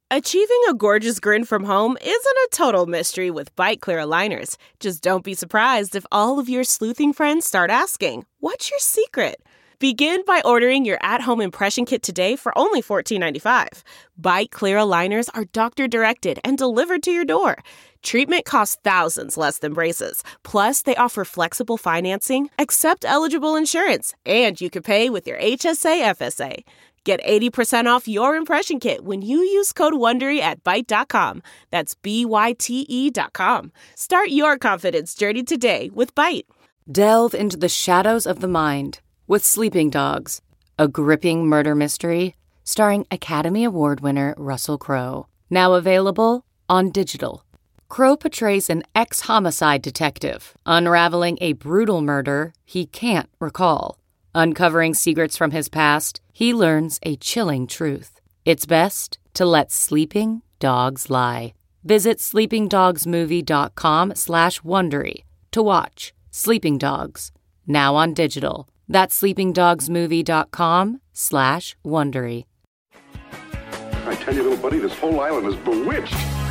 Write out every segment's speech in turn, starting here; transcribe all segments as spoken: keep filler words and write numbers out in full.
Achieving a gorgeous grin from home isn't a total mystery with Byte Clear aligners. Just don't be surprised if all of your sleuthing friends start asking, "What's your secret?" Begin by ordering your at-home impression kit today for only fourteen ninety-five. Byte Clear aligners are doctor-directed and delivered to your door. Treatment costs thousands less than braces. Plus, they offer flexible financing, accept eligible insurance, and you can pay with your H S A F S A. Get eighty percent off your impression kit when you use code WONDERY at byte dot com. That's B Y T E dot com. Start your confidence journey today with Byte. Delve into the shadows of the mind with Sleeping Dogs, a gripping murder mystery starring Academy Award winner Russell Crowe. Now available on digital. Crowe portrays an ex-homicide detective unraveling a brutal murder he can't recall. Uncovering secrets from his past, he learns a chilling truth. It's best to let sleeping dogs lie. Visit sleepingdogsmovie.com slash Wondery to watch Sleeping Dogs, now on digital. That's sleepingdogsmovie.com slash Wondery. I tell you, little buddy, this whole island is bewitched.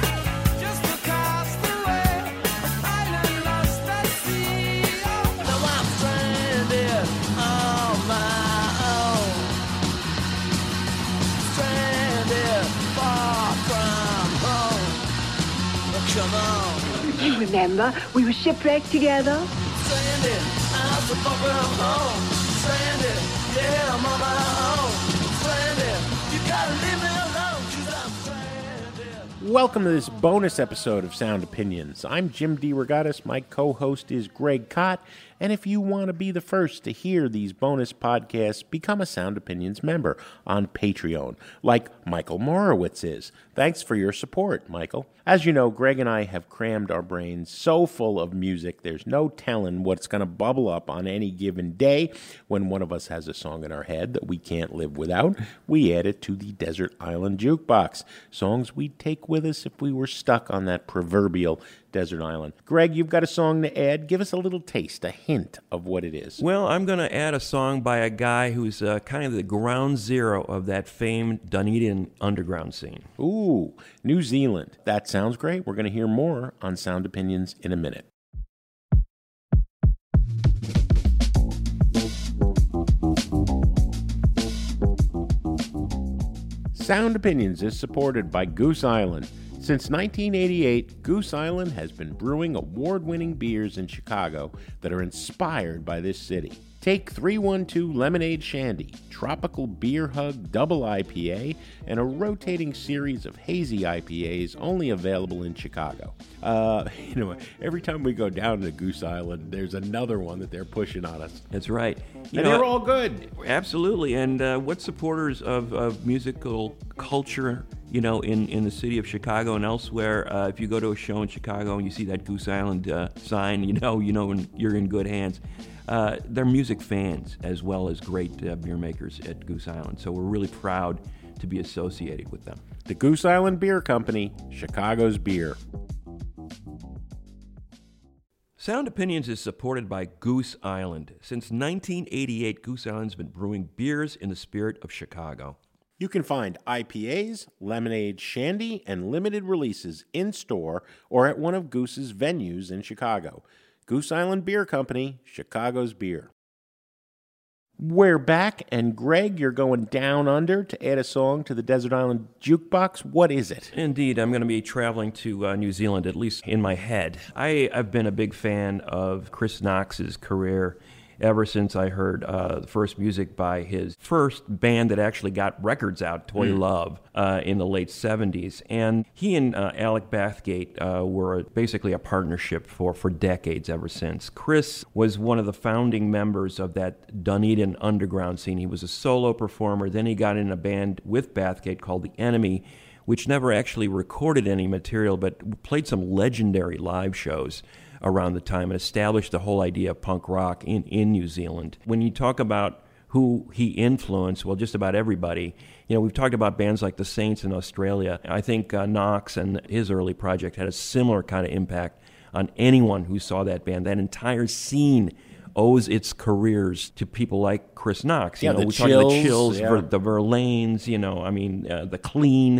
Come on. You remember, we were shipwrecked together. Stranded, I'm so far from home. Stranded, yeah, I'm on my own. Stranded, you gotta leave me alone, 'cause I'm stranded. Welcome to this bonus episode of Sound Opinions. I'm Jim DeRogatis. My co-host is Greg Kot. And if you want to be the first to hear these bonus podcasts, become a Sound Opinions member on Patreon, like Michael Morowitz is. Thanks for your support, Michael. As you know, Greg and I have crammed our brains so full of music, there's no telling what's going to bubble up on any given day. When one of us has a song in our head that we can't live without, we add it to the Desert Island Jukebox. Songs we'd take with us if we were stuck on that proverbial desert island. Greg, you've got a song to add. Give us a little taste, a hint of what it is. Well, I'm going to add a song by a guy who's uh, kind of the ground zero of that famed Dunedin underground scene. Ooh, New Zealand. That sounds great. We're going to hear more on Sound Opinions in a minute. Sound Opinions is supported by Goose Island. Since nineteen eighty-eight, Goose Island has been brewing award-winning beers in Chicago that are inspired by this city. Take three one two Lemonade Shandy, Tropical Beer Hug Double I P A, and a rotating series of hazy I P As only available in Chicago. Uh, you know, every time we go down to Goose Island, there's another one that they're pushing on us. That's right. You and know, they're all good. Absolutely. And uh, what supporters of, of musical culture, you know, in, in the city of Chicago and elsewhere, uh, if you go to a show in Chicago and you see that Goose Island uh, sign, you know, you know you're in good hands. Uh, they're music fans as well as great uh, beer makers at Goose Island. So we're really proud to be associated with them. The Goose Island Beer Company, Chicago's beer. Sound Opinions is supported by Goose Island. Since nineteen eighty-eight, Goose Island's been brewing beers in the spirit of Chicago. You can find I P As, lemonade, shandy, and limited releases in-store or at one of Goose's venues in Chicago. Goose Island Beer Company, Chicago's beer. We're back, and Greg, you're going down under to add a song to the Desert Island Jukebox. What is it? Indeed, I'm going to be traveling to uh, New Zealand, at least in my head. I, I've been a big fan of Chris Knox's career ever since I heard uh, the first music by his first band that actually got records out, Toy mm. Love, uh, in the late seventies. And he and uh, Alec Bathgate uh, were basically a partnership for, for decades ever since. Chris was one of the founding members of that Dunedin underground scene. He was a solo performer. Then he got in a band with Bathgate called The Enemy, which never actually recorded any material, but played some legendary live shows around the time and established the whole idea of punk rock in, in New Zealand. When you talk about who he influenced, well, just about everybody. You know, we've talked about bands like the Saints in Australia. I think uh, Knox and his early project had a similar kind of impact on anyone who saw that band. That entire scene owes its careers to people like Chris Knox. You yeah, know, the we Chills, talk about the Chills, yeah. Ver, the Verlaines, you know, I mean, uh, the Clean.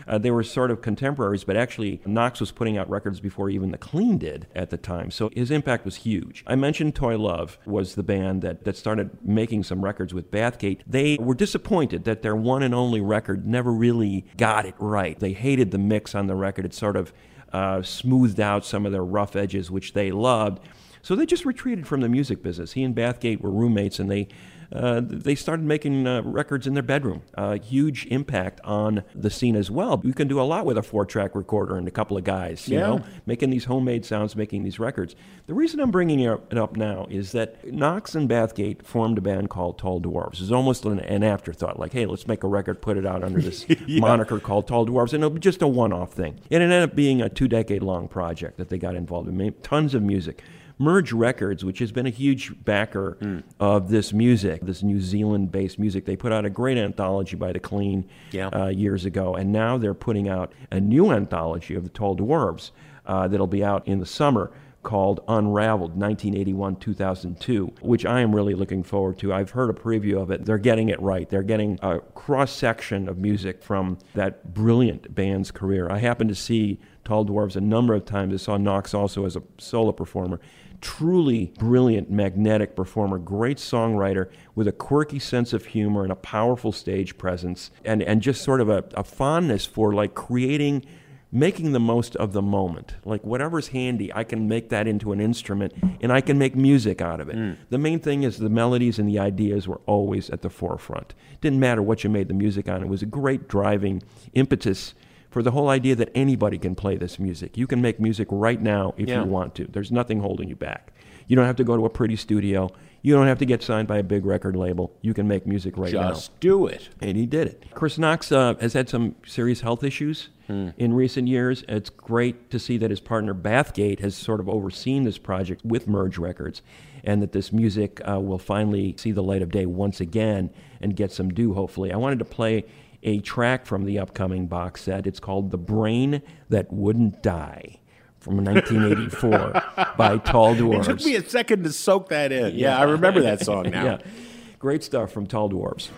Uh, they were sort of contemporaries, but actually Knox was putting out records before even the Clean did at the time, so his impact was huge. I mentioned Toy Love was the band that, that started making some records with Bathgate. They were disappointed that their one and only record never really got it right. They hated the mix on the record. It sort of uh, smoothed out some of their rough edges, which they loved. So they just retreated from the music business. He and Bathgate were roommates, and they uh, they started making uh, records in their bedroom. Uh, huge impact on the scene as well. You can do a lot with a four-track recorder and a couple of guys, you Yeah. know, making these homemade sounds, making these records. The reason I'm bringing it up now is that Knox and Bathgate formed a band called Tall Dwarves. It's almost an, an afterthought, like, hey, let's make a record, put it out under this Yeah. moniker called Tall Dwarves, and it'll be just a one-off thing. And it ended up being a two-decade-long project that they got involved in, made tons of music. Merge Records, which has been a huge backer mm. of this music, this New Zealand-based music. They put out a great anthology by The Clean yeah. uh, years ago, and now they're putting out a new anthology of the Tall Dwarves uh, that'll be out in the summer called Unraveled, nineteen eighty-one to two thousand two, which I am really looking forward to. I've heard a preview of it. They're getting it right. They're getting a cross-section of music from that brilliant band's career. I happened to see Tall Dwarves a number of times. I saw Knox also as a solo performer. Truly brilliant, magnetic performer, great songwriter with a quirky sense of humor and a powerful stage presence, and, and just sort of a, a fondness for like creating, making the most of the moment. Like whatever's handy, I can make that into an instrument and I can make music out of it. Mm. The main thing is the melodies and the ideas were always at the forefront. Didn't matter what you made the music on. It was a great driving impetus for the whole idea that anybody can play this music. You can make music right now if yeah. you want to. There's nothing holding you back. You don't have to go to a pretty studio. You don't have to get signed by a big record label. You can make music right Just now. Just do it. And he did it. Chris Knox uh, has had some serious health issues hmm. in recent years. It's great to see that his partner Bathgate has sort of overseen this project with Merge Records, and that this music uh, will finally see the light of day once again and get some due, hopefully. I wanted to play a track from the upcoming box set. It's called The Brain That Wouldn't Die, from nineteen eighty-four by Tall Dwarves. It took me a second to soak that in. Yeah, yeah I remember that song now. Yeah. Great stuff from Tall Dwarves.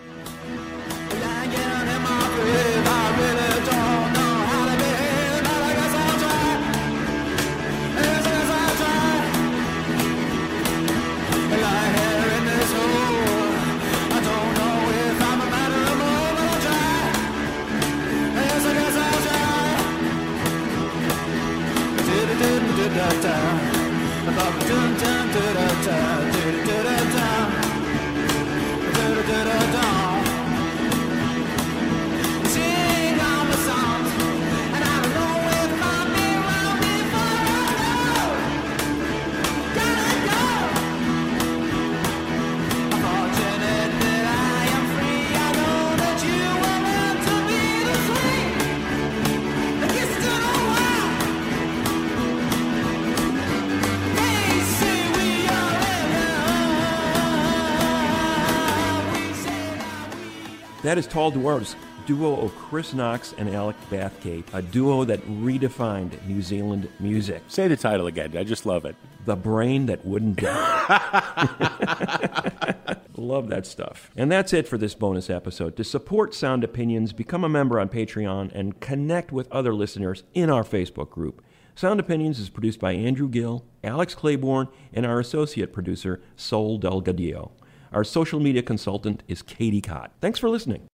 That is Tall Dwarves, duo of Chris Knox and Alec Bathgate, a duo that redefined New Zealand music. Say the title again. I just love it. The Brain That Wouldn't Die. Love that stuff. And that's it for this bonus episode. To support Sound Opinions, become a member on Patreon and connect with other listeners in our Facebook group. Sound Opinions is produced by Andrew Gill, Alex Claiborne, and our associate producer, Sol Delgadillo. Our social media consultant is Katie Cott. Thanks for listening.